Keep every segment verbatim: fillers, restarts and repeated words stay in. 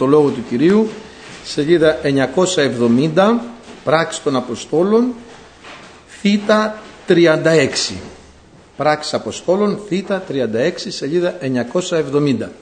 το Λόγο του Κυρίου, σελίδα εννιακόσια εβδομήντα, Πράξεις των Αποστόλων, θήτα τριάντα έξι. Πράξεις Αποστόλων, θήτα τριάντα έξι, σελίδα εννιακόσια εβδομήντα.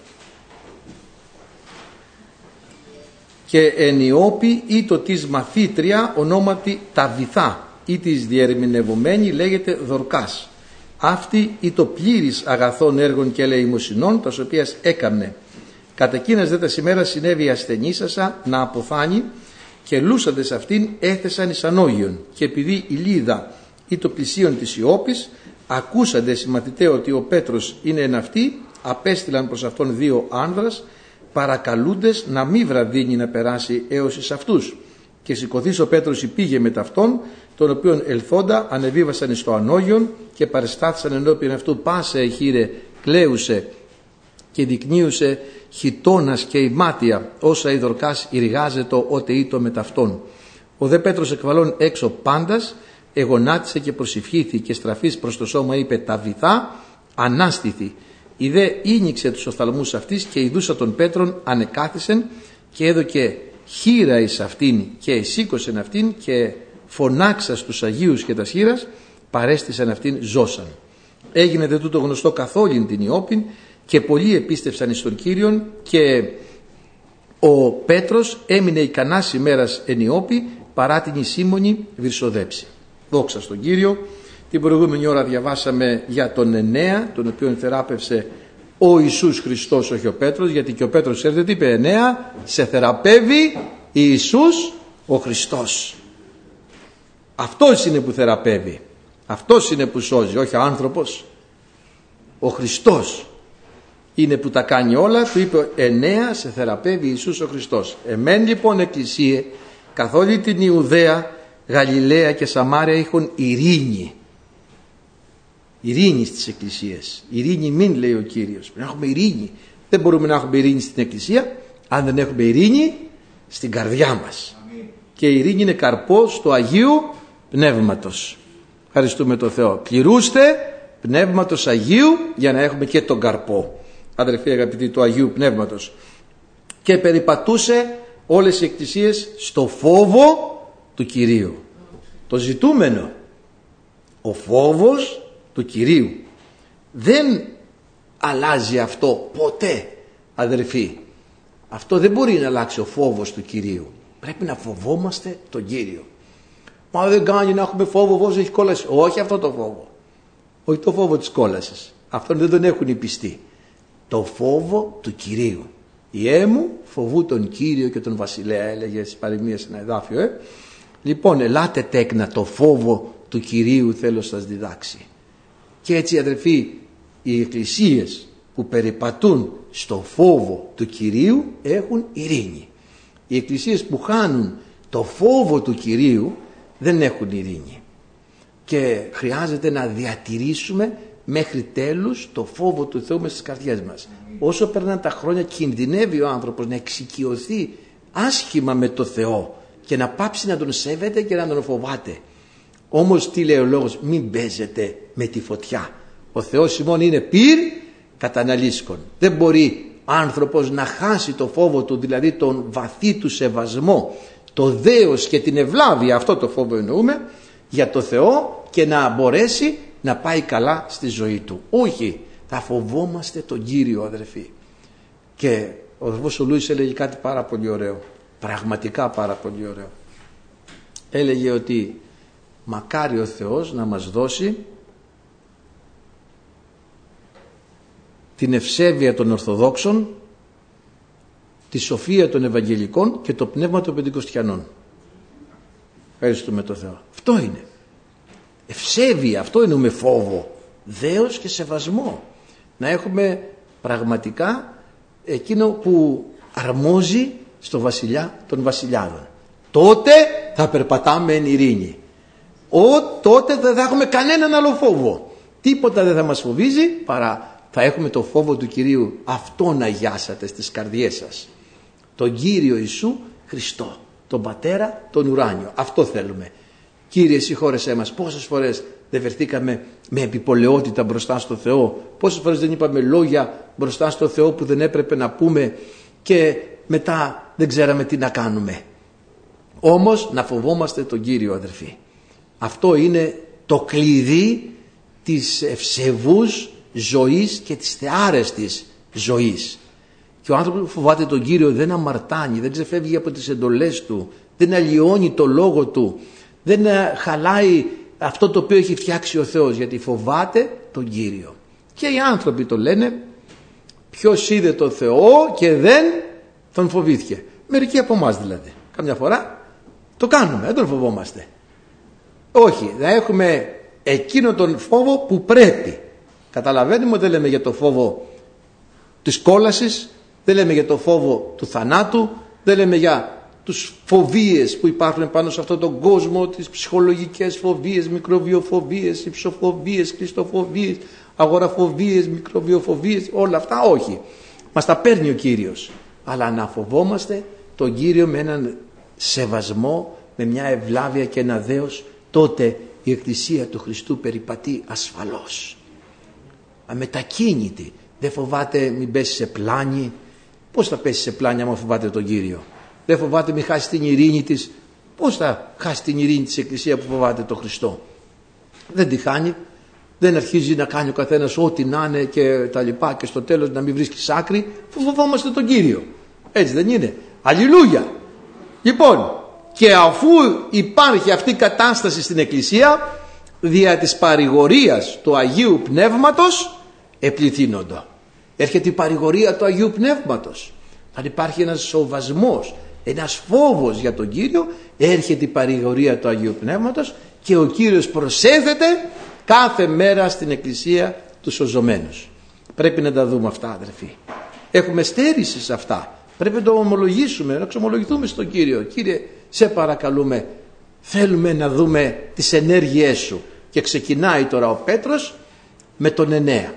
Και ενιόπη ή το της μαθήτρια ονόματι Ταβιθά, ή της διερμηνευομένη λέγεται Δορκάς. Αυτή ή το πλήρης αγαθών έργων και ελεημοσυνών, τας οποίας έκαμνε. Κατά εκείνας δε τα ημέρα συνέβη η ασθενήσασα να αποθάνει, και λούσαντες αυτήν έθεσαν εις ανώγιον. Και επειδή η Λίδα ή το πλησίον της Ιώπης ακούσαντες οι μαθηταί ότι ο Πέτρος είναι εν αυτή, απέστειλαν προς αυτόν δύο άνδρας, παρακαλούντες να μη βραδύνει να περάσει έως εις αυτούς. Και σηκωθείς ο Πέτρος υπήγε με ταυτόν, τον οποίον ελθόντα ανεβίβασαν εις το ανώγιον και παρεστάθησαν ενώπιον αυτού πάσε εχείρε κλαίουσε και δεικνύουσε χιτώνας και ημάτια, όσα η Δορκάς ηργάζετο ότε ήτο με ταυτόν. Ο δε Πέτρος εκβαλών έξω πάντας εγωνάτισε και προσευχήθη και στραφής προς το σώμα είπε Ταβιθά ανάστηθη. Η δε ίνιξε τους οφθαλμούς αυτής και ειδούσα των Πέτρων ανεκάθισεν και έδωκε χείρα εις αυτήν και εσήκωσεν αυτήν και φωνάξα στους Αγίους και τας χείρας παρέστησαν αυτήν ζώσαν. Έγινε δε τούτο γνωστό καθ' όλην την Ιώπην και πολλοί επίστευσαν εις τον Κύριον και ο Πέτρος έμεινε ικανάς ημέρας εν Ιώπη παρά την Ισήμονη βυρσοδέψη. Δόξα στον Κύριο. Την προηγούμενη ώρα διαβάσαμε για τον Ενέα, τον οποίον θεράπευσε ο Ιησούς Χριστός, όχι ο Πέτρος, γιατί και ο Πέτρος, ξέρετε τι είπε, Ενέα, σε θεραπεύει Ιησούς ο Χριστός. Αυτός είναι που θεραπεύει, αυτός είναι που σώζει, όχι ο άνθρωπος. Ο Χριστός είναι που τα κάνει όλα. Του είπε Ενέα, σε θεραπεύει Ιησούς ο Χριστός. Εμέν λοιπόν εκκλησίε καθ' όλη την Ιουδαία, Γαλιλαία και Σαμάρια έχουν ειρήνη. Ειρήνη στις εκκλησίες. Ειρήνη μην, λέει ο Κύριος. Πρέπει να έχουμε ειρήνη. Δεν μπορούμε να έχουμε ειρήνη στην εκκλησία αν δεν έχουμε ειρήνη στην καρδιά μας. Αμήν. Και η ειρήνη είναι καρπός του Αγίου Πνεύματος. Ευχαριστούμε τον Θεό. Πληρούστε Πνεύματος Αγίου για να έχουμε και τον καρπό, αδελφοί αγαπητοί, του Αγίου Πνεύματος. Και περιπατούσε όλες οι εκκλησίες στο φόβο του Κυρίου. Το ζητούμενο, ο φόβος του Κυρίου. Δεν αλλάζει αυτό ποτέ, αδελφοί. Αυτό δεν μπορεί να αλλάξει, ο φόβος του Κυρίου. Πρέπει να φοβόμαστε τον Κύριο. Μα δεν κάνει να έχουμε φόβο, φόβος έχει κόλαση. Όχι αυτό το φόβο. Όχι το φόβο της κόλασης. Αυτόν δεν τον έχουν οι πιστοί. Το φόβο του Κυρίου. «Ιέ μου φοβού τον Κύριο και τον Βασιλέα», έλεγε στις παροιμίες ένα εδάφιο. Ε. Λοιπόν, ελάτε τέκνα, το φόβο του Κυρίου θέλω σας διδάξει. Και έτσι, αδελφοί, οι εκκλησίες που περιπατούν στο φόβο του Κυρίου έχουν ειρήνη. Οι εκκλησίες που χάνουν το φόβο του Κυρίου δεν έχουν ειρήνη. Και χρειάζεται να διατηρήσουμε μέχρι τέλους το φόβο του Θεού μες στις καρδιές μας. Όσο περνάνε τα χρόνια κινδυνεύει ο άνθρωπος να εξοικειωθεί άσχημα με το Θεό και να πάψει να τον σέβεται και να τον φοβάται. Όμως τι λέει ο λόγος, μην παίζετε με τη φωτιά. Ο Θεός ημών είναι πυρ καταναλύσκων. Δεν μπορεί άνθρωπος να χάσει το φόβο του, δηλαδή τον βαθύ του σεβασμό, το δέος και την ευλάβεια, αυτό το φόβο εννοούμε, για το Θεό, και να μπορέσει να πάει καλά στη ζωή του. Όχι, θα φοβόμαστε τον Κύριο, αδερφοί. Και ο αδερφός ο Λούις έλεγε κάτι πάρα πολύ ωραίο, πραγματικά πάρα πολύ ωραίο. Έλεγε ότι μακάρι ο Θεός να μας δώσει την ευσέβεια των Ορθοδόξων, τη σοφία των Ευαγγελικών και το πνεύμα των Πεντηκοστιανών. Ευχαριστούμε τον Θεό. Αυτό είναι ευσέβεια, αυτό εννοούμε φόβο, δέος και σεβασμό. Να έχουμε πραγματικά εκείνο που αρμόζει στο βασιλιά των βασιλιάδων. Τότε θα περπατάμε εν ειρήνη. Ο, τότε δεν θα έχουμε κανέναν άλλο φόβο. Τίποτα δεν θα μας φοβίζει παρά θα έχουμε το φόβο του Κυρίου. Αυτόν αγιάσατε στις καρδιές σας. Τον Κύριο Ιησού Χριστό, τον Πατέρα, τον ουράνιο. Αυτό θέλουμε. Κύριε, συγχώρεσέ μας. Πόσες φορές δεν βερθήκαμε με επιπολαιότητα μπροστά στο Θεό, πόσες φορές δεν είπαμε λόγια μπροστά στο Θεό που δεν έπρεπε να πούμε, και μετά δεν ξέραμε τι να κάνουμε. Όμως να φοβόμαστε τον Κύριο, αδερφοί. Αυτό είναι το κλειδί της ευσεβούς ζωής και της θεάρεστης ζωής. Και ο άνθρωπος που φοβάται τον Κύριο δεν αμαρτάνει, δεν ξεφεύγει από τις εντολές του, δεν αλλοιώνει το λόγο του, δεν χαλάει αυτό το οποίο έχει φτιάξει ο Θεός, γιατί φοβάται τον Κύριο. Και οι άνθρωποι το λένε, ποιος είδε τον Θεό και δεν τον φοβήθηκε. Μερικοί από εμάς δηλαδή. Καμιά φορά το κάνουμε, δεν τον φοβόμαστε. Όχι, να έχουμε εκείνο τον φόβο που πρέπει. Καταλαβαίνουμε ότι δεν λέμε για το φόβο της κόλασης, δεν λέμε για το φόβο του θανάτου, δεν λέμε για τους φοβίες που υπάρχουν πάνω σε αυτόν τον κόσμο, τις ψυχολογικές φοβίες, μικροβιοφοβίες, υψοφοβίες, κλειστοφοβίες, αγοραφοβίες, μικροβιοφοβίες, όλα αυτά όχι. Μας τα παίρνει ο Κύριος. Αλλά να φοβόμαστε τον Κύριο με έναν σεβασμό, με μια ευλάβεια και ένα δέος, τότε η Εκκλησία του Χριστού περιπατεί ασφαλώς. Αμετακίνητη. Δεν φοβάται μην πέσει σε πλάνη. Πώς θα πέσει σε πλάνη άμα φοβάται τον Κύριο? Δεν φοβάται μην χάσει την ειρήνη της. Πώς θα χάσει την ειρήνη της Εκκλησία που φοβάται τον Χριστό? Δεν τη χάνει. Δεν αρχίζει να κάνει ο καθένας ό,τι να είναι και τα λοιπά και στο τέλος να μην βρίσκει άκρη. Φοβόμαστε τον Κύριο. Έτσι δεν είναι? Αλληλούια. Λοιπόν, και αφού υπάρχει αυτή η κατάσταση στην Εκκλησία, δια της παρηγορίας του Αγίου Πνεύματος επληθύνοντο. Έρχεται η παρηγορία του Αγίου Πνεύματος. Αν υπάρχει ένας σοβασμός, ένας φόβος για τον Κύριο, έρχεται η παρηγορία του Αγίου Πνεύματος και ο Κύριος προσέθεται κάθε μέρα στην Εκκλησία τους σωζωμένους. Πρέπει να τα δούμε αυτά, αδερφοί. Έχουμε στέρηση σε αυτά. Πρέπει να το ομολογήσουμε, να ξομολογηθούμε στον Κύριο. Κύριε, σε παρακαλούμε, θέλουμε να δούμε τις ενέργειές σου. Και ξεκινάει τώρα ο Πέτρος με τον Ενέα.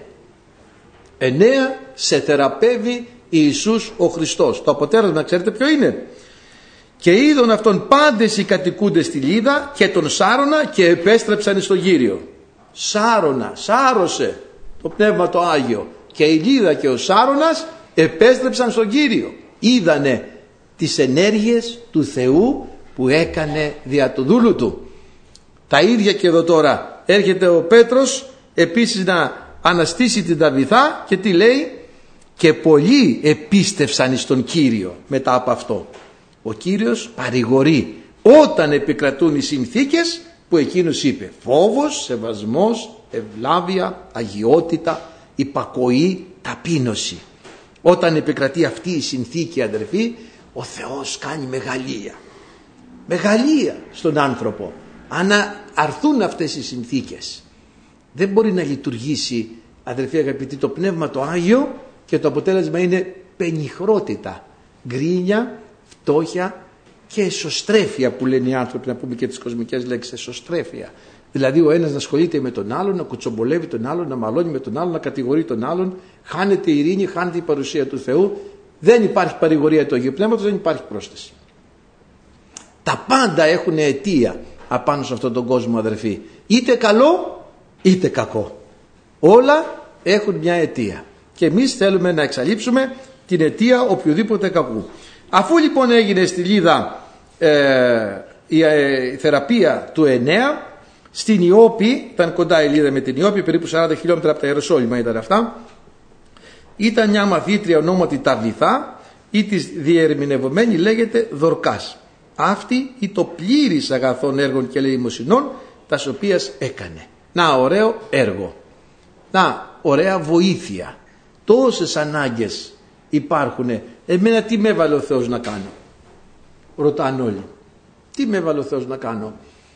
Ενέα, σε θεραπεύει Ιησούς ο Χριστός. Το αποτέλεσμα ξέρετε ποιο είναι? Και είδον αυτόν πάντες οι κατοικούντες στη Λίδα και τον σάρωνα και επέστρεψαν στον Κύριο. Σάρωνα, σάρωσε το Πνεύμα το Άγιο. Και η Λίδα και ο Σάρωνας επέστρεψαν στον Κύριο. Είδανε τις ενέργειες του Θεού που έκανε δια του δούλου του. Τα ίδια και εδώ τώρα έρχεται ο Πέτρος επίσης να αναστήσει την Ταβιθά και τι λέει? Και πολλοί επίστευσαν στον Κύριο μετά από αυτό. Ο Κύριος παρηγορεί όταν επικρατούν οι συνθήκες που εκείνος είπε. Φόβος, σεβασμός, ευλάβεια, αγιότητα, υπακοή, ταπείνωση. Όταν επικρατεί αυτή η συνθήκη, αδερφοί, ο Θεός κάνει μεγαλεία. Μεγαλεία στον άνθρωπο. Αν αρθούν αυτές οι συνθήκες, δεν μπορεί να λειτουργήσει, αδερφοί αγαπητοί, το Πνεύμα το Άγιο και το αποτέλεσμα είναι πενιχρότητα, γκρίνια, φτώχεια και εσωστρέφεια που λένε οι άνθρωποι, να πούμε και τις κοσμικές λέξεις, εσωστρέφεια. Δηλαδή ο ένας να ασχολείται με τον άλλον, να κουτσομπολεύει τον άλλον, να μαλώνει με τον άλλον, να κατηγορεί τον άλλον, χάνεται η ειρήνη, χάνεται η παρουσία του Θεού, δεν υπάρχει παρηγορία του Αγίου Πνεύματος, δεν υπάρχει πρόσθεση. Τα πάντα έχουν αιτία απάνω σε αυτόν τον κόσμο, αδερφοί. Είτε καλό είτε κακό. Όλα έχουν μια αιτία. Και εμείς θέλουμε να εξαλείψουμε την αιτία οποιοδήποτε κακού. Αφού λοιπόν έγινε στη Λίδα ε, η ε, θεραπεία του Ενέα, στην Ιώπη, ήταν κοντά η Λίδα με την Ιώπη, περίπου σαράντα χιλιόμετρα από τα Ιεροσόλυμα ήταν αυτά, ήταν μια μαθήτρια ονόματι Ταβιθά ή της διερμηνευμένη λέγεται Δορκάς. Αυτή ή το πλήρης αγαθών έργων και ελεημοσυνών τας οποίας έκανε. Να ωραίο έργο. Να ωραία βοήθεια. Τόσες ανάγκες υπάρχουν. Εμένα τι με έβαλε ο Θεός να κάνω? Ρωτάνε όλοι. Τι με έβαλε ο Θεός να κάνω?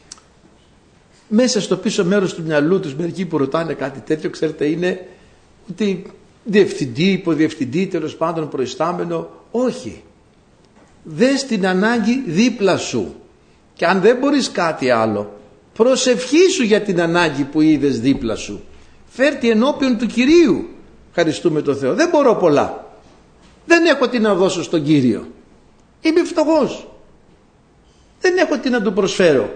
Μέσα στο πίσω μέρος του μυαλού τους μερικοί που ρωτάνε κάτι τέτοιο, ξέρετε, είναι ότι διευθυντή, υποδιευθυντή, τέλος πάντων προϊστάμενο. Όχι. Δες την ανάγκη δίπλα σου. Και αν δεν μπορείς κάτι άλλο, προσευχήσου για την ανάγκη που είδες δίπλα σου. Φέρτη ενώπιον του Κυρίου. Ευχαριστούμε τον Θεό. Δεν μπορώ πολλά. Δεν έχω τι να δώσω στον Κύριο. Είμαι φτωχός. Δεν έχω τι να του προσφέρω.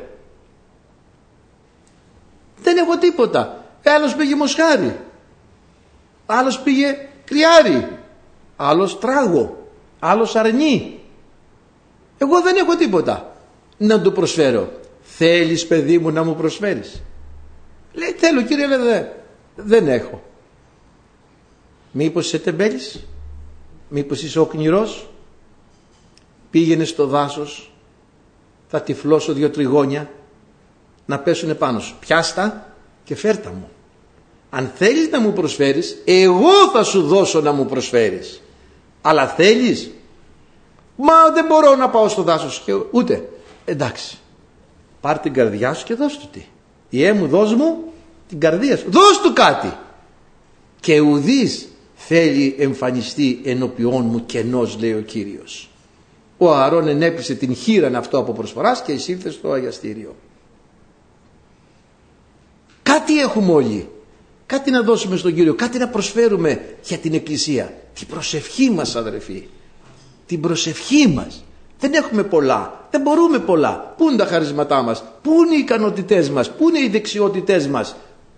Δεν έχω τίποτα. Άλλος πήγε μοσχάρι. Άλλος πήγε κρυάρι. Άλλος τράγο. άλλος αρνεί. Εγώ δεν έχω τίποτα να του προσφέρω. Θέλεις παιδί μου να μου προσφέρεις? Λέει θέλω κύριε, αλλά δεν, δεν έχω. Μήπως είσαι τεμπέλης? Μήπως είσαι οκνηρός? Πήγαινε στο δάσος, θα τυφλώσω δύο τριγώνια να πέσουνε πάνω σου. Πιάστα και φέρτα μου. Αν θέλεις να μου προσφέρεις, εγώ θα σου δώσω να μου προσφέρεις. Αλλά θέλεις? Μα δεν μπορώ να πάω στο δάσος και ούτε. Εντάξει, πάρ' την καρδιά σου και δώσ' του τι. Ιε μου, δώσ' μου την καρδία σου, δώσ' του κάτι. Και ουδής θέλει εμφανιστεί ενωπιών μου κενός, λέει ο Κύριος. Ο Ααρών ενέπλησε την χείραν αυτό από προσφοράς και εισήλθε στο αγιαστήριο. Κάτι έχουμε όλοι, κάτι να δώσουμε στον Κύριο, κάτι να προσφέρουμε για την Εκκλησία. Την προσευχή μας, αδερφοί, την προσευχή μας. Δεν έχουμε πολλά, δεν μπορούμε πολλά. Πού είναι τα χαρίσματά μας, πού είναι οι ικανότητές μας, πού είναι οι δεξιότητές μας?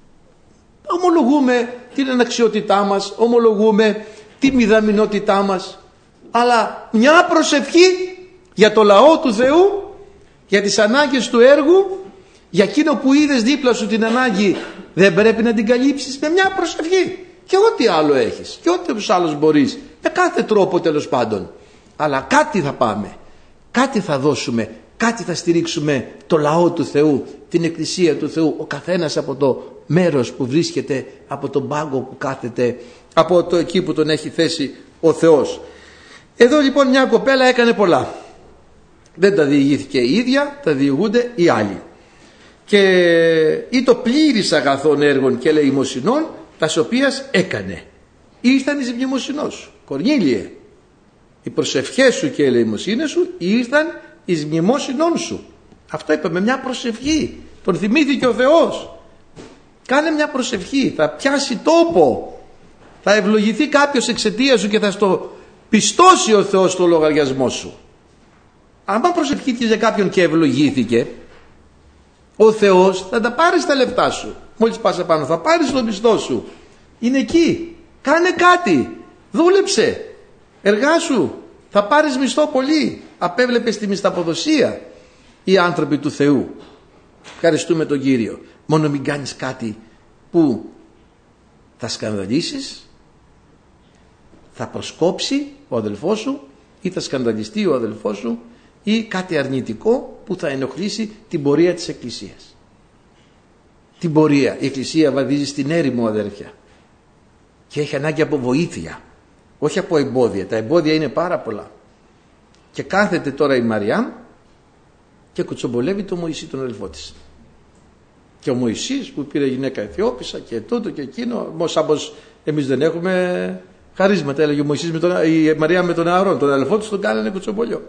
Ομολογούμε την αναξιότητά μας, ομολογούμε τη μηδαμινότητά μας, αλλά μια προσευχή για το λαό του Θεού, για τις ανάγκες του έργου, για εκείνο που είδες δίπλα σου την ανάγκη, δεν πρέπει να την καλύψεις με μια προσευχή? Και ό,τι άλλο έχεις και ό,τι άλλος μπορείς, με κάθε τρόπο τέλος πάντων. Αλλά κάτι θα πάμε, κάτι θα δώσουμε, κάτι θα στηρίξουμε το λαό του Θεού, την Εκκλησία του Θεού, ο καθένας από το μέρος που βρίσκεται, από τον πάγκο που κάθεται, από το εκεί που τον έχει θέσει ο Θεός. Εδώ λοιπόν μια κοπέλα έκανε πολλά. Δεν τα διηγήθηκε η ίδια, τα διηγούνται οι άλλοι. Και ή το πλήρης αγαθών έργων και ελεημοσυνών, τα οποίας έκανε. Ήρθαν εις μνημοσυνός σου, Κορνήλιε. Οι προσευχές σου και οι ελεημοσύνες σου ήρθαν εις μνημόσυνών σου. Αυτό είπαμε, μια προσευχή. Τον θυμήθηκε ο Θεός. Κάνε μια προσευχή, θα πιάσει τόπο. Θα ευλογηθεί κάποιος εξαιτία σου και θα στο πιστώσει ο Θεός στο λογαριασμό σου. Αν προσευχήθηκε για κάποιον και ευλογήθηκε, ο Θεός θα τα πάρει στα λεφτά σου. Μόλις πας απάνω θα πάρεις το μισθό σου. Είναι εκεί. Κάνε κάτι. Δούλεψε. Εργάσου. Θα πάρεις μισθό πολύ. Απέβλεπες τη μισθαποδοσία οι άνθρωποι του Θεού. Ευχαριστούμε τον Κύριο. Μόνο μην κάνεις κάτι που θα σκανδαλίσεις, θα προσκόψει ο αδελφός σου ή θα σκανδαλιστεί ο αδελφός σου, ή κάτι αρνητικό που θα ενοχλήσει την πορεία της Εκκλησίας. Την πορεία. Η Εκκλησία βαδίζει στην έρημο, αδέρφια, και έχει ανάγκη από βοήθεια, όχι από εμπόδια. Τα εμπόδια είναι πάρα πολλά. Και κάθεται τώρα η Μαριάμ και κουτσομπολεύει το Μωυσή, τον αδελφό της. Και ο Μωυσής που πήρε γυναίκα Αιθιόπισσα και τούτο και εκείνο, σαν πως εμείς δεν έχουμε χαρίσματα, έλεγε ο Μωυσής με τον, η Μαρία με τον Ααρών, τον αδελφό της τον κάνανε κουτσομπολιό.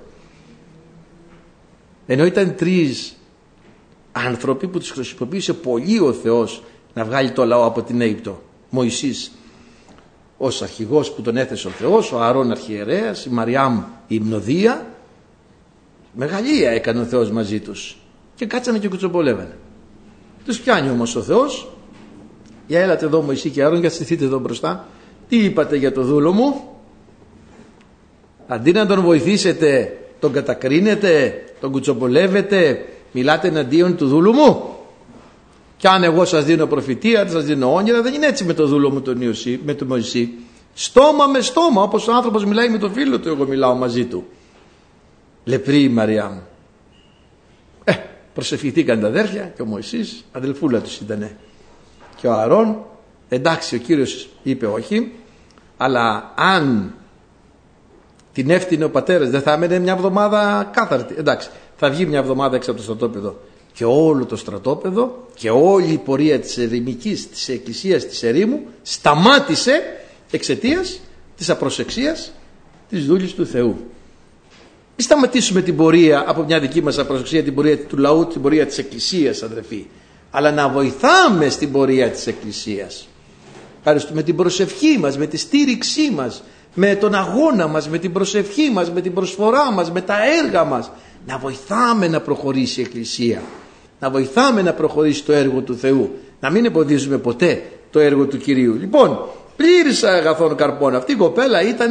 Ενώ ήταν τρεις άνθρωποι που τους χρησιμοποίησε πολύ ο Θεός να βγάλει το λαό από την Αίγυπτο. Μωυσής ως αρχηγός που τον έθεσε ο Θεός, ο Ααρών αρχιερέας, η Μαριάμ η υμνοδία. Μεγαλεία έκανε ο Θεός μαζί τους και κάτσανε και κουτσομπολεύανε. Τους πιάνει όμως ο Θεός. Για έλατε εδώ Μωυσή και Ααρών, για στηθείτε εδώ μπροστά. Τι είπατε για το δούλο μου? Αντί να τον βοηθήσετε, τον κατακρίνετε, τον κουτσομπολεύετε, μιλάτε εναντίον του δούλου μου. Και αν εγώ σας δίνω προφητεία, σας δίνω όνειρα, δεν είναι έτσι με το δούλο μου τον Ιωσή, με τον Μωυσή. Στόμα με στόμα, όπως ο άνθρωπος μιλάει με τον φίλο του, εγώ μιλάω μαζί του. Λεπρή η Μαριά μου. Ε, προσευχηθήκαν τα αδέρφια και ο Μωυσής, αδελφούλα τους ήτανε. Και ο Ααρών, εντάξει, ο Κύριος είπε όχι, αλλά αν την έφτιανε ο πατέρας, δεν θα έμενε μια εβδομάδα κάθαρτη? Εντάξει, θα βγει μια εβδομάδα έξω από το στρατόπεδο. Και όλο το στρατόπεδο και όλη η πορεία της ερημικής, της εκκλησίας της ερήμου σταμάτησε εξαιτίας της απροσεξίας της δούλης του Θεού. Μην σταματήσουμε την πορεία από μια δική μας απροσεξία, την πορεία του λαού, την πορεία της εκκλησίας, αδερφοί, αλλά να βοηθάμε στην πορεία της εκκλησίας. Ευχαριστούμε την προσευχή μας, με τη στήριξή μας, με τον αγώνα μας, με την προσευχή μας, με την προσφορά μας, με τα έργα μας, να βοηθάμε να προχωρήσει η Εκκλησία, να βοηθάμε να προχωρήσει το έργο του Θεού, να μην εμποδίζουμε ποτέ το έργο του Κυρίου. Λοιπόν, πλήρης αγαθών καρπών. Αυτή η κοπέλα ήταν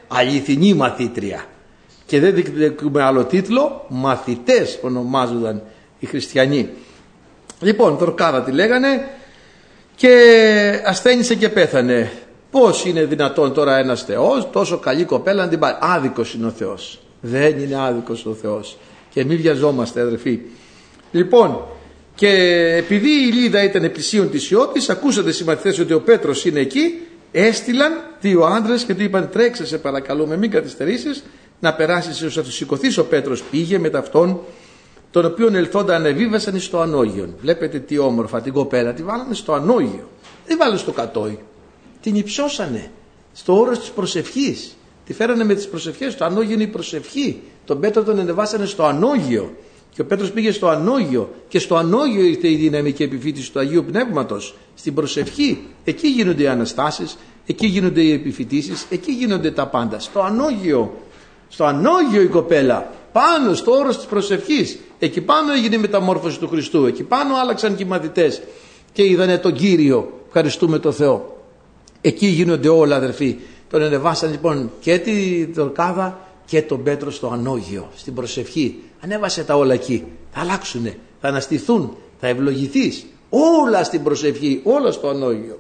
αληθινή μαθήτρια. Και δεν διεκδικούμε άλλο τίτλο, μαθητές ονομάζονταν οι χριστιανοί. Λοιπόν, Δορκάδα τη λέγανε και ασθένησε και πέθανε. Πώς είναι δυνατόν τώρα ένας Θεός, τόσο καλή κοπέλα να την πάρει? Άδικος είναι ο Θεός. Δεν είναι άδικος ο Θεός. Και μην βιαζόμαστε, αδερφοί. Λοιπόν, και επειδή η Λίδα ήταν πλησίον της σιώπης, ακούσατε οι μαθητές ότι ο Πέτρος είναι εκεί, έστειλαν δύο άντρες και του είπαν: τρέξε σε παρακαλούμε, μην καθυστερήσεις, να περάσεις ώστε να του σηκωθείς. Ο Πέτρος πήγε με αυτόν, τον οποίον ελθόντα ανεβίβασαν στο ανώγιον. Βλέπετε τι όμορφα την κοπέλα, τη βάλανε στο ανώγιο. Δεν βάλανε στο κατόι. Την υψώσανε στο όρος της προσευχής. Τη φέρανε με τις προσευχές. Το ανώγιο είναι η προσευχή. Τον Πέτρο τον ανεβάσανε στο ανώγιο. Και ο Πέτρος πήγε στο ανώγιο. Και στο ανώγιο ήρθε η δυναμική επιφύτηση του Αγίου Πνεύματος. Στην προσευχή. Εκεί γίνονται οι αναστάσεις. Εκεί γίνονται οι επιφυτίσεις. Εκεί γίνονται τα πάντα. Στο ανώγιο. Στο ανώγιο η κοπέλα. Πάνω στο όρος της προσευχής. Εκεί πάνω έγινε η μεταμόρφωση του Χριστού. Εκεί πάνω άλλαξαν και οι μαθητές. Και είδανε τον Κύριο. Ευχαριστούμε τον Θεό. Εκεί γίνονται όλα, αδερφοί. Τον ανεβάσαν λοιπόν και τη Δορκάδα και τον Πέτρο στο ανώγιο, στην προσευχή. Ανέβασε τα όλα εκεί. Θα αλλάξουνε, θα αναστηθούν, θα ευλογηθείς. Όλα στην προσευχή, όλα στο ανώγιο.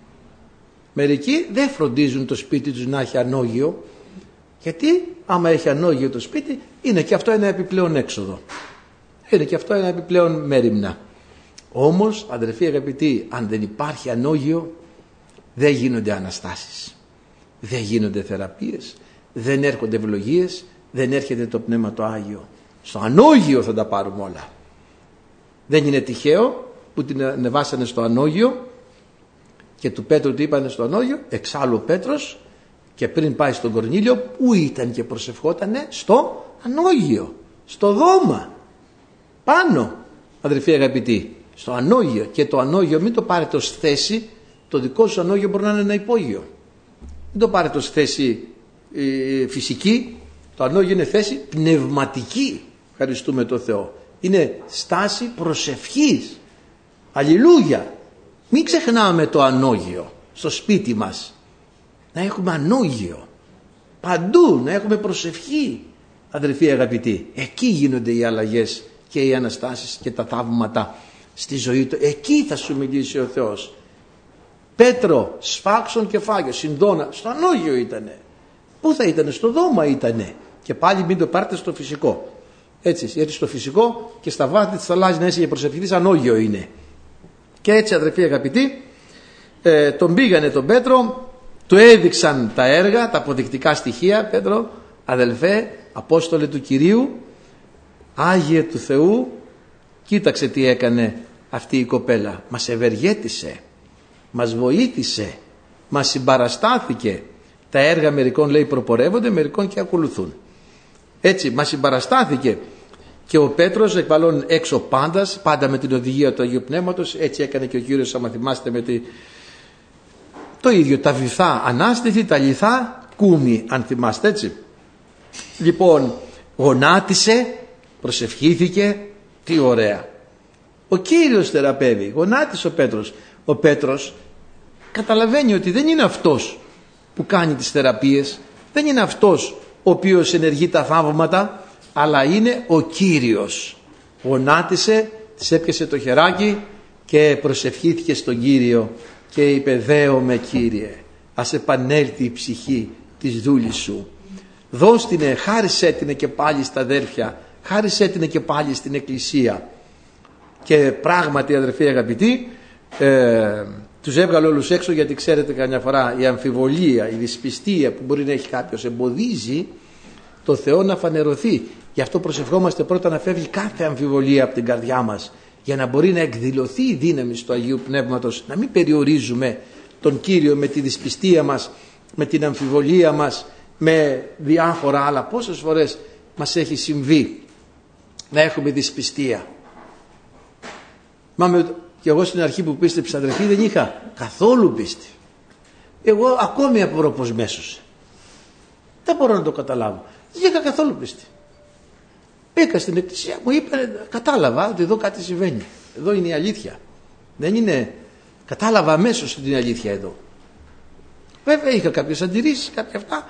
Μερικοί δεν φροντίζουν το σπίτι τους να έχει ανώγιο. Γιατί άμα έχει ανώγιο το σπίτι, είναι και αυτό ένα επιπλέον έξοδο. Είναι και αυτό ένα επιπλέον μέριμνα. Όμως, αδερφοί αγαπητοί, αν δεν υπάρχει ανώγιο, δεν γίνονται αναστάσεις, δεν γίνονται θεραπείες, δεν έρχονται ευλογίες, δεν έρχεται το Πνεύμα το Άγιο. Στο ανώγιο θα τα πάρουμε όλα. Δεν είναι τυχαίο που την ανεβάσανε στο ανώγιο και του Πέτρου του είπανε στο ανώγιο. Εξάλλου ο Πέτρος, και πριν πάει στον Κορνήλιο, που ήταν και προσευχότανε? Στο ανώγιο, στο δώμα, πάνω, αδερφοί αγαπητοί, στο ανώγιο. Και το ανώγιο μην το πάρετε ως θέση. Το δικό σου ανώγιο μπορεί να είναι ένα υπόγειο. Δεν το πάρετε ως θέση ε, φυσική. Το ανώγιο είναι θέση πνευματική. Ευχαριστούμε τον Θεό. Είναι στάση προσευχής. Αλληλούια. Μην ξεχνάμε το ανώγιο στο σπίτι μας. Να έχουμε ανώγιο. Παντού να έχουμε προσευχή. Αδερφοί αγαπητοί, εκεί γίνονται οι αλλαγές και οι αναστάσεις και τα θαύματα στη ζωή του. Εκεί θα σου μιλήσει ο Θεός. Πέτρο, σφάξον και φάγιο, συνδόνα, στο ανώγιο ήτανε. Πού θα ήτανε? Στο δώμα ήτανε. Και πάλι μην το πάρετε στο φυσικό. Έτσι, γιατί στο φυσικό και στα βάθη της θαλάσσης να είσαι για προσευχηθείς, ανώγιο είναι. Και έτσι, αδερφοί αγαπητοί, ε, τον πήγανε τον Πέτρο, του έδειξαν τα έργα, τα αποδεικτικά στοιχεία. Πέτρο, αδελφέ, Απόστολε του Κυρίου, Άγιε του Θεού, κοίταξε τι έκανε αυτή η κοπέλα. Μας ευεργέτησε, μας βοήθησε, μας συμπαραστάθηκε. Τα έργα μερικών, λέει, προπορεύονται, μερικών και ακολουθούν. Έτσι, μας συμπαραστάθηκε. Και ο Πέτρος εκβαλών έξω πάντας, πάντα με την οδηγία του Αγίου Πνεύματος. Έτσι έκανε και ο Κύριος, άμα θυμάστε, με τη... το ίδιο, τα βυθά ανάστηθη, τα λιθά κούμι, αν θυμάστε, έτσι. Λοιπόν, γονάτισε, προσευχήθηκε, τι ωραία. Ο Κύριος θεραπεύει, γονάτισε ο Πέτρος. Ο Πέτρος καταλαβαίνει ότι δεν είναι αυτός που κάνει τις θεραπείες, δεν είναι αυτός ο οποίος ενεργεί τα θαύματα, αλλά είναι ο Κύριος. Γονάτισε, της έπιασε το χεράκι και προσευχήθηκε στον Κύριο και είπε: δέομαι, Κύριε, ας επανέλθει η ψυχή της δούλης σου. Δώστηνε, χάρισέ την και πάλι στα αδέρφια, χάρισέ την και πάλι στην εκκλησία. Και πράγματι, αδερφοί αγαπητοί, ε, τους έβγαλε όλους έξω, γιατί ξέρετε καμιά φορά η αμφιβολία, η δυσπιστία που μπορεί να έχει κάποιος εμποδίζει το Θεό να φανερωθεί. Γι' αυτό προσευχόμαστε πρώτα να φεύγει κάθε αμφιβολία από την καρδιά μας, για να μπορεί να εκδηλωθεί η δύναμη του Αγίου Πνεύματος, να μην περιορίζουμε τον Κύριο με τη δυσπιστία μας, με την αμφιβολία μας, με διάφορα άλλα. Πόσες φορές μας έχει συμβεί να έχουμε δυσπιστία? Μα με, και εγώ στην αρχή που πίστεψα, αδερφοί, δεν είχα καθόλου πίστη. Εγώ ακόμη απορώ πως μέσωσε. Δεν μπορώ να το καταλάβω. Δεν είχα καθόλου πίστη. Πήγα στην εκκλησία, μου είπε, κατάλαβα ότι εδώ κάτι συμβαίνει. Εδώ είναι η αλήθεια. Δεν είναι, κατάλαβα αμέσως την αλήθεια εδώ. Βέβαια είχα κάποιες αντιρρήσεις, κάποια αυτά,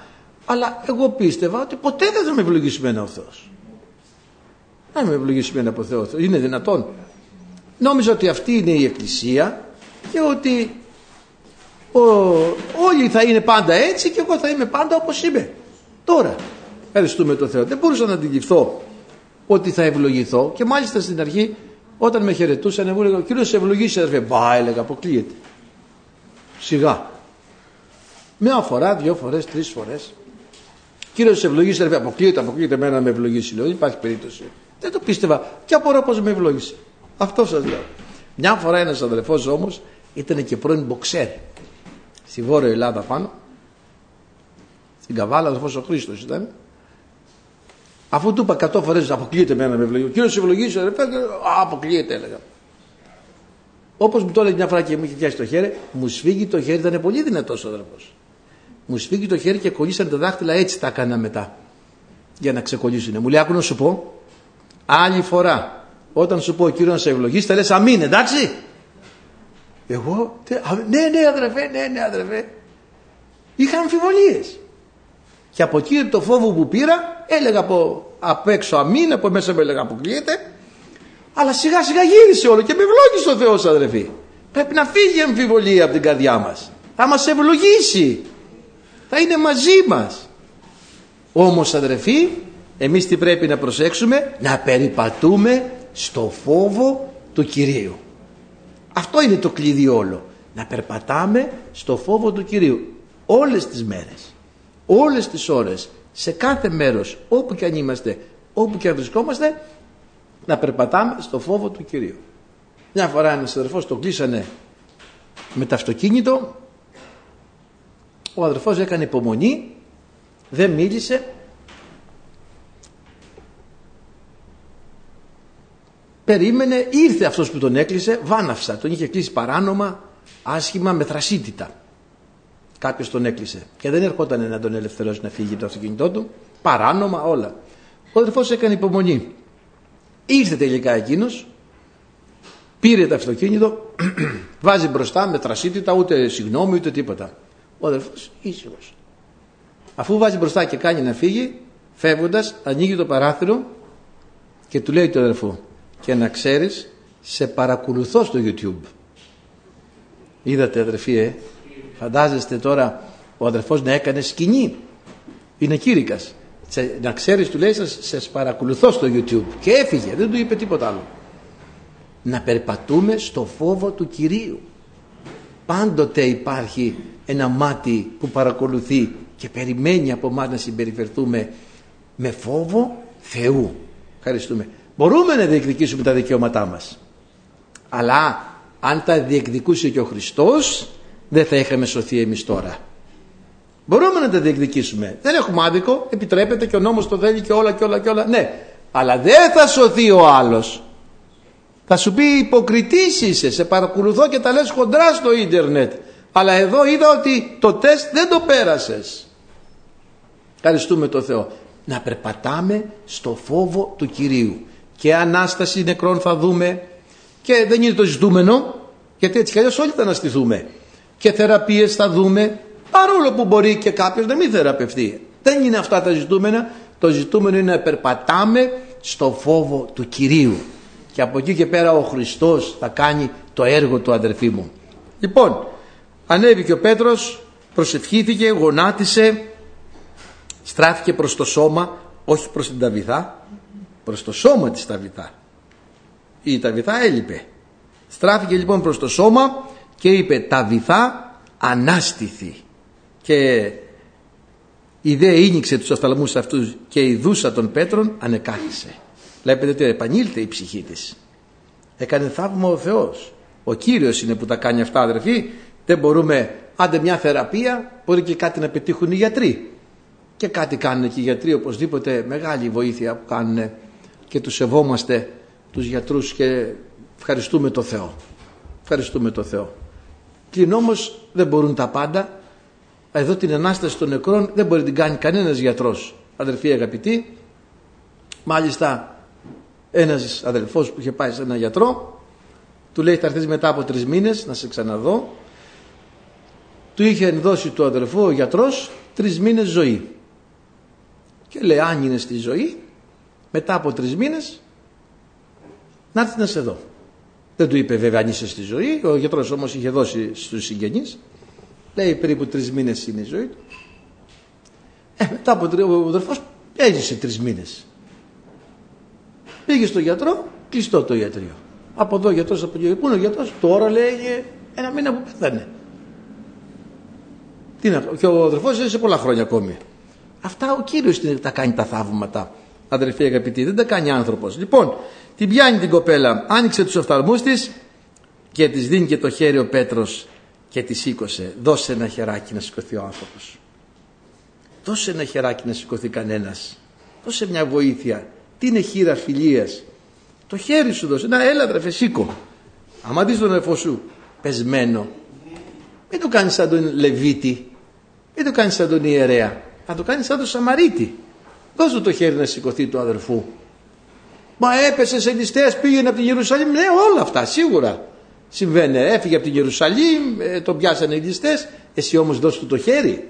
Αλλά εγώ πίστευα ότι ποτέ δεν θα με ευλογήσει εμένα ο Θεός. Δεν με ευλογήσει εμένα από Θεό. Είναι δυνατόν? Νόμιζα ότι αυτή είναι η Εκκλησία και ότι ο, όλοι θα είναι πάντα έτσι και εγώ θα είμαι πάντα όπως είμαι. Τώρα, ευχαριστούμε τον Θεό. Δεν μπορούσα να αντιληφθώ ότι θα ευλογηθώ και μάλιστα στην αρχή όταν με χαιρετούσαν μου έλεγα, ο Κύριος σε ευλογήσει αδερφέ. Μπα, έλεγα, αποκλείεται. Σιγά. Μια φορά, δύο φορές, τρεις φορές. Κύριος σε ευλογήσει αδερφέ. Αποκλείεται, αποκλείεται εμένα να με ευλογήσει. Λέω, δεν υπάρχει περίπτωση. Δεν το πίστευα και απορώ πως με ευλόγησε. Αυτό σας λέω. Μια φορά ένας αδερφός όμως ήταν και πρώην μποξέρ στη Βόρεια Ελλάδα πάνω, στην Καβάλα, ο αδερφός ο Χρήστος ήταν. Αφού του είπα εκατό φορές αποκλείεται εμένα με ευλογήσει. Ο Κύριος σε ευλογήσει αδερφέ. Αποκλείεται, έλεγα. Όπως μου το έλεγε μια φορά και μου είχε πιάσει το χέρι, μου σφίγγει το χέρι, ήταν πολύ δυνατός ο αδερφός. Μου σφίγγει το χέρι και κολλήσαν τα δάχτυλα, έτσι τα έκανα μετά. Για να ξεκολλήσουν. Μου λέει, άκου να σου πω, άλλη φορά, όταν σου πω ο Κύριος να σε ευλογήσει, θα λες αμήν, εντάξει. Εγώ, ναι, ναι, αδερφέ, ναι, ναι, αδερφέ. Είχα αμφιβολίες. Και από εκεί το φόβο που πήρα, έλεγα από απ' έξω αμήν, από μέσα μου έλεγα αποκλείεται. Αλλά σιγά σιγά γύρισε όλο και με ευλόγησε ο Θεός, αδερφοί. Πρέπει να φύγει η αμφιβολία από την καρδιά μας. Θα μας ευλογήσει. Θα είναι μαζί μας. Όμως, αδερφοί, εμείς τι πρέπει να προσέξουμε? Να περιπατούμε στο φόβο του Κυρίου. Αυτό είναι το κλειδί όλο. Να περπατάμε στο φόβο του Κυρίου. Όλες τις μέρες, όλες τις ώρες, σε κάθε μέρος, όπου και αν είμαστε, όπου και αν βρισκόμαστε, να περπατάμε στο φόβο του Κυρίου. Μια φορά ένας αδερφός τον κλείσανε με το αυτοκίνητο. Ο αδερφός έκανε υπομονή, δεν μίλησε. Περίμενε, ήρθε αυτός που τον έκλεισε, βάναυσα, τον είχε κλείσει παράνομα, άσχημα, με θρασίτητα. Κάποιος τον έκλεισε και δεν ερχόταν να τον ελευθερώσει να φύγει από το αυτοκίνητό του, παράνομα όλα. Ο αδερφός έκανε υπομονή. Ήρθε τελικά εκείνος, πήρε το αυτοκίνητο, βάζει μπροστά με θρασίτητα, ούτε συγγνώμη ούτε τίποτα. Ο αδερφός ήσυχος. Αφού βάζει μπροστά και κάνει να φύγει, φεύγοντας ανοίγει το παράθυρο και του λέει το αδερφό, και να ξέρεις, σε παρακολουθώ στο YouTube. Είδατε αδερφοί, ε? Φαντάζεστε τώρα ο αδερφός να έκανε σκηνή. Είναι κήρυκας. Να ξέρεις, του λέει, σας, σας παρακολουθώ στο YouTube. Και έφυγε, δεν του είπε τίποτα άλλο. Να περπατούμε στο φόβο του Κυρίου. Πάντοτε υπάρχει ένα μάτι που παρακολουθεί και περιμένει από εμάς να συμπεριφερθούμε με φόβο Θεού. Ευχαριστούμε. Μπορούμε να διεκδικήσουμε τα δικαιώματά μας, αλλά αν τα διεκδικούσε και ο Χριστός, δεν θα είχαμε σωθεί εμείς τώρα. Μπορούμε να τα διεκδικήσουμε, δεν έχουμε άδικο, επιτρέπεται και ο νόμος το θέλει και όλα και όλα και όλα, ναι, αλλά δεν θα σωθεί ο άλλος. Θα σου πει υποκριτής είσαι, σε παρακολουθώ και τα λες χοντρά στο ίντερνετ, αλλά εδώ είδα ότι το τεστ δεν το πέρασες. Ευχαριστούμε τον Θεό. Να περπατάμε στο φόβο του Κυρίου. Και Ανάσταση νεκρών θα δούμε, και δεν είναι το ζητούμενο, γιατί έτσι κι αλλιώς όλοι θα αναστηθούμε, και θεραπείες θα δούμε, παρόλο που μπορεί και κάποιος να μην θεραπευτεί. Δεν είναι αυτά τα ζητούμενα. Το ζητούμενο είναι να περπατάμε στο φόβο του Κυρίου, και από εκεί και πέρα ο Χριστός θα κάνει το έργο του, αδερφοί μου. Λοιπόν, ανέβηκε ο Πέτρος, προσευχήθηκε, γονάτισε, στράφηκε προς το σώμα, όχι προς την Ταβιθά, προς το σώμα της Ταβιθά. Η Ταβιθά έλειπε. Στράφηκε λοιπόν προς το σώμα και είπε, Ταβιθά ανάστηθη. Και η δε ήνιξε τους οφθαλμούς αυτούς και η δούσα των Πέτρων ανεκάθισε. Βλέπετε ότι επανήλθε η ψυχή της. Έκανε θαύμα ο Θεός. Ο Κύριος είναι που τα κάνει αυτά, αδερφοί. Δεν μπορούμε, άντε μια θεραπεία, μπορεί και κάτι να πετύχουν οι γιατροί. Και κάτι κάνουν και οι γιατροί, οπωσδήποτε, μεγάλη βοήθεια που κάνουν, και τους σεβόμαστε τους γιατρούς και ευχαριστούμε το Θεό. Ευχαριστούμε το Θεό. Πλην όμως δεν μπορούν τα πάντα. Εδώ την Ανάσταση των νεκρών δεν μπορεί να την κάνει κανένας γιατρός, αδελφοί αγαπητοί. Μάλιστα ένας αδελφός που είχε πάει σε έναν γιατρό, του λέει, θα έρθεις μετά από τρεις μήνες να σε ξαναδώ. Του είχε δώσει του αδελφού ο γιατρός τρεις μήνες ζωή. Και λέει, αν είναι στη ζωή, μετά από τρεις μήνες να έρθει να σε δω. Δεν του είπε βέβαια αν είσαι στη ζωή, ο γιατρός όμως είχε δώσει στους συγγενείς. Λέει περίπου τρεις μήνες είναι η ζωή του. Ε, μετά από τρεις, ο αδερφός έζησε τρεις μήνες. Πήγε στο γιατρό, κλειστό το ιατρείο. Από εδώ ο γιατρός, από εκεί. Πού είναι ο γιατρός? Τώρα λέει ένα μήνα που πέθανε. Τι να, και ο αδερφός έζησε πολλά χρόνια ακόμη. Αυτά ο Κύριος τα κάνει τα θαύματα, αδερφοί αγαπητοί, δεν τα κάνει άνθρωπος. Λοιπόν, την πιάνει την κοπέλα, άνοιξε τους οφθαλμούς της και της δίνει και το χέρι ο Πέτρος και τη σήκωσε. Δώσε ένα χεράκι να σηκωθεί ο άνθρωπος. Δώσε ένα χεράκι να σηκωθεί κανένας. Δώσε μια βοήθεια. Τι είναι χείρα φιλίας? Το χέρι σου δώσε. Να, έλα αδερφέ, σήκω. Άμα δεις τον αδερφό σου πεσμένο, μην το κάνεις σαν τον Λεβίτη, μην το κάνεις σαν τον ιερέα, να το κάνεις σαν τον Σαμαρίτη. Δώσε το χέρι να σηκωθεί του αδερφού. Μα έπεσε σε ληστές, πήγαινε από την Ιερουσαλήμ. Ναι, όλα αυτά σίγουρα συμβαίνει. Έφυγε από την Ιερουσαλήμ, τον πιάσανε οι ληστές. Εσύ όμως δώσ' του το χέρι.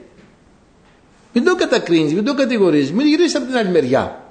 Μην το κατακρίνεις, μην το κατηγορείς, μην γυρίσεις από την άλλη μεριά.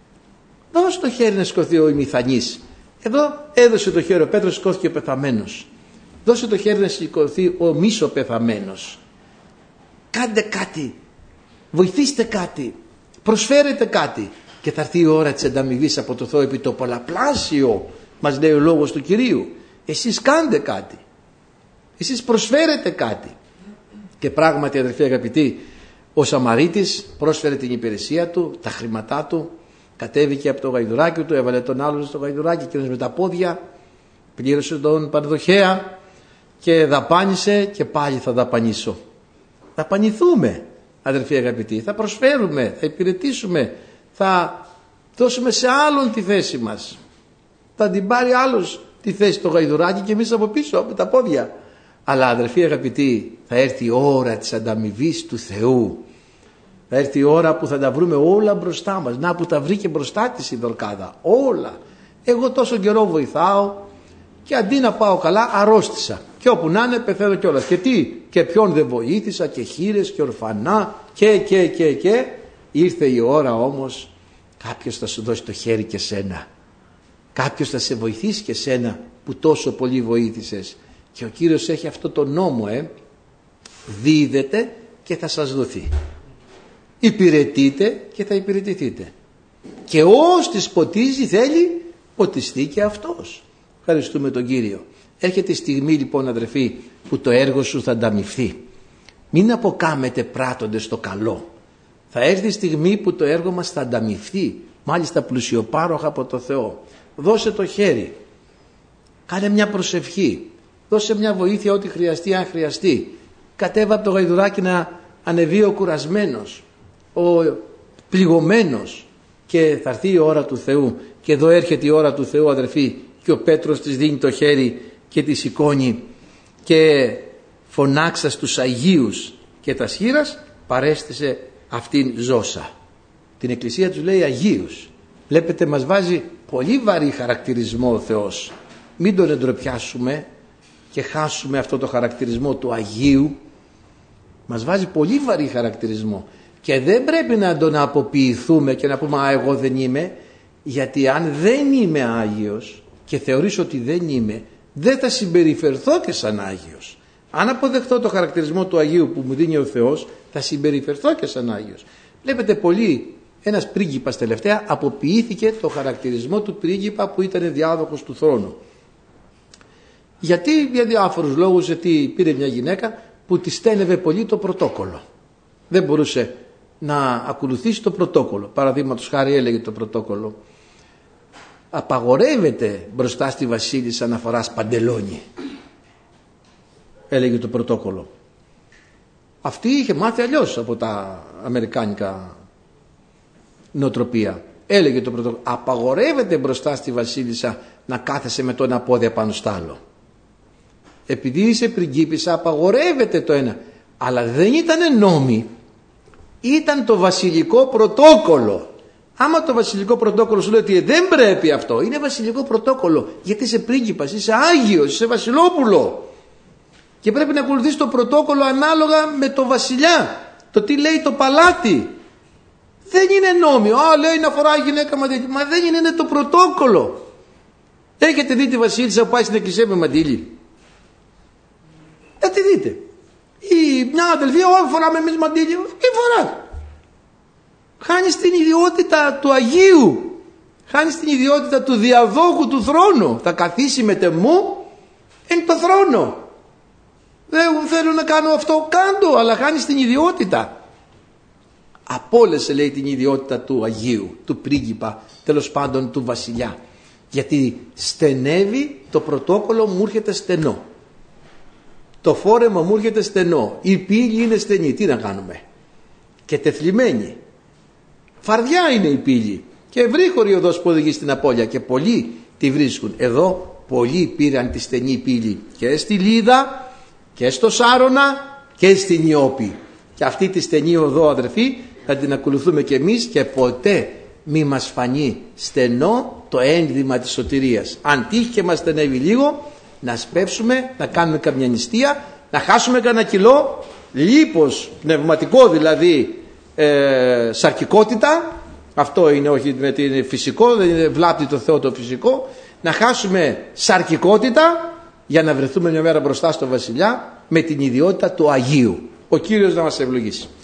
Δώσε το χέρι να σηκωθεί ο ημιθανής. Εδώ έδωσε το χέρι ο Πέτρος, σηκώθηκε ο πεθαμένος. Δώσε το χέρι να σηκωθεί ο μίσο πεθαμένος. Κάντε κάτι, βοηθήστε κάτι, προσφέρετε κάτι και θα έρθει η ώρα της ανταμοιβής από το Θεό επί το πολλαπλάσιο, μας λέει ο λόγος του Κυρίου. Εσείς κάντε κάτι, εσείς προσφέρετε κάτι. Και πράγματι αδερφοί αγαπητοί, ο Σαμαρίτης πρόσφερε την υπηρεσία του, τα χρήματά του, κατέβηκε από το γαϊδουράκι του, έβαλε τον άλλον στο γαϊδουράκι, εκείνος με τα πόδια πλήρωσε τον παρδοχέα και δαπάνησε και πάλι θα δαπανίσω. Θα δαπανηθούμε αδερφοί αγαπητοί, θα προσφέρουμε, θα υπηρετήσουμε, θα δώσουμε σε άλλον τη θέση μας, θα την πάρει άλλος τη θέση το γαϊδουράκι και εμείς από πίσω από τα πόδια. Αλλά αδερφοί αγαπητοί, θα έρθει η ώρα της ανταμοιβής του Θεού. Θα έρθει η ώρα που θα τα βρούμε όλα μπροστά μας. Να που τα βρήκε μπροστά της η Δορκάδα. Όλα. Εγώ τόσο καιρό βοηθάω και αντί να πάω καλά αρρώστησα. Και όπου να είναι πεθαίνω κιόλας. Και τι, και ποιον δεν βοήθησα, και χήρες και ορφανά και και και και. Ήρθε η ώρα όμως, κάποιος θα σου δώσει το χέρι και σένα. Κάποιος θα σε βοηθήσει και σένα που τόσο πολύ βοήθησες. Και ο Κύριος έχει αυτό το νόμο, ε. Δίδετε και θα σας δοθεί. Υπηρετείτε και θα υπηρετηθείτε. Και όσοι ποτίζει θέλει, ποτιστεί και αυτός. Ευχαριστούμε τον Κύριο. Έρχεται η στιγμή λοιπόν αδερφοί που το έργο σου θα ανταμοιφθεί. Μην αποκάμετε πράττοντες το καλό. Θα έρθει η στιγμή που το έργο μας θα ανταμοιφθεί. Μάλιστα πλουσιοπάροχα από το Θεό. Δώσε το χέρι. Κάνε μια προσευχή. Δώσε μια βοήθεια ό,τι χρειαστεί αν χρειαστεί. Κατέβα από το γαϊδουράκι να ανεβεί ο κουρασμένος, ο πληγωμένος, και θα έρθει η ώρα του Θεού. Και εδώ έρχεται η ώρα του Θεού αδερφοί, και ο Πέτρος της δίνει το χέρι και τη σηκώνει και φωνάξα στους Αγίους και τα σχήρας παρέστησε αυτήν ζώσα. Την Εκκλησία τους λέει Αγίους. Βλέπετε, μας βάζει πολύ βαρύ χαρακτηρισμό ο Θεός. Μην τον εντροπιάσουμε και χάσουμε αυτό το χαρακτηρισμό του Αγίου. Μας βάζει πολύ βαρύ χαρακτηρισμό και δεν πρέπει να τον αποποιηθούμε και να πούμε «Α, εγώ δεν είμαι», γιατί αν δεν είμαι Άγιος και θεωρήσω ότι δεν είμαι, δεν θα συμπεριφερθώ και σαν Άγιος. Αν αποδεχτώ το χαρακτηρισμό του Αγίου που μου δίνει ο Θεός, θα συμπεριφερθώ και σαν Άγιος. Βλέπετε, πολύ ένας πρίγκιπας τελευταία αποποιήθηκε το χαρακτηρισμό του πρίγκιπα που ήταν διάδοχος του θρόνου. Γιατί? Για διάφορους λόγους. Γιατί πήρε μια γυναίκα που τη στένευε πολύ το πρωτόκολλο. Δεν μπορούσε να ακολουθήσει το πρωτόκολλο. Παραδείγματος χάρη έλεγε το πρωτόκολλο, απαγορεύεται μπροστά στη βασίλισσα να φοράς παντελόνι. Έλεγε το πρωτόκολλο. Αυτή είχε μάθει αλλιώς από τα αμερικάνικα νοοτροπία. Έλεγε το πρωτόκολλο, απαγορεύεται μπροστά στη βασίλισσα να κάθεσαι με το ένα πόδι πάνω στο άλλο. Επειδή είσαι πριγκίπισσα απαγορεύεται το ένα. Αλλά δεν ήταν νόμοι. Ήταν το βασιλικό πρωτόκολλο. Άμα το βασιλικό πρωτόκολλο σου λέει ότι δεν πρέπει αυτό, είναι βασιλικό πρωτόκολλο, γιατί είσαι πρίγκιπας, είσαι Άγιος, είσαι βασιλόπουλο και πρέπει να ακολουθείς το πρωτόκολλο ανάλογα με το βασιλιά, το τι λέει το παλάτι. Δεν είναι νόμιο. Α, λέει να φοράει γυναίκα μαντίλι. Μα δεν είναι, είναι το πρωτόκολλο. Έχετε δει τη βασίλισσα που πάει στην εκκλησία με μαντίλι? Θα τη δείτε. Η, μια αδελφή, όχι φοράμε εμείς μαντίλι. Τι φορά? Χάνεις την ιδιότητα του Αγίου. Χάνεις την ιδιότητα του διαδόχου του θρόνου. Θα καθίσει με τεμού εν το θρόνο. Δεν θέλω να κάνω αυτό, κάντο, αλλά χάνεις την ιδιότητα. Απόλυσε, λέει, την ιδιότητα του Αγίου, του πρίγκιπα, τέλος πάντων του βασιλιά. Γιατί στενεύει, το πρωτόκολλο μου έρχεται στενό. Το φόρεμα μου έρχεται στενό. Η πύλη είναι στενή. Τι να κάνουμε? Και τεθλιμμένη. Φαρδιά είναι η πύλη. Και ευρύχωρη οδός που οδηγεί στην απώλεια. Και πολλοί τη βρίσκουν. Εδώ πολλοί πήραν τη στενή πύλη. Και στη Λίδα και στο Σάρωνα και στην Ιώπη. Και αυτή τη στενή οδό, αδερφοί, θα την ακολουθούμε και εμείς, και ποτέ μη μας φανεί στενό το ένδυμα της σωτηρίας. Αν τύχει και μας στενεύει λίγο, να σπεύσουμε, να κάνουμε καμιά νηστεία, να χάσουμε κανένα κιλό, λίπος πνευματικό, δηλαδή ε, σαρκικότητα. Αυτό είναι, όχι με την φυσικό, δεν είναι, βλάπτει το Θεό το φυσικό. Να χάσουμε σαρκικότητα για να βρεθούμε μια μέρα μπροστά στο βασιλιά με την ιδιότητα του Αγίου. Ο Κύριος να μας ευλογήσει.